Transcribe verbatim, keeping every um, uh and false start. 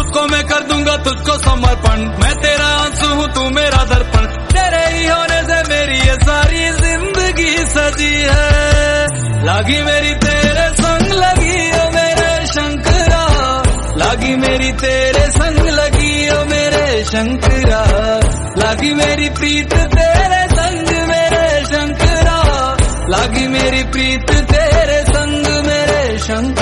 को मैं कर दूंगा तुझको समर्पण, मैं तेरा आंसू हूँ तू मेरा दर्पण, तेरे ही होने से मेरी ये सारी जिंदगी सजी है। लागी मेरी तेरे संग लगी ओ मेरे शंकरा, लागी मेरी तेरे संग लगी ओ मेरे शंकरा, लागी मेरी प्रीत तेरे संग मेरे शंकरा, लागी मेरी प्रीत तेरे संग मेरे शंकरा।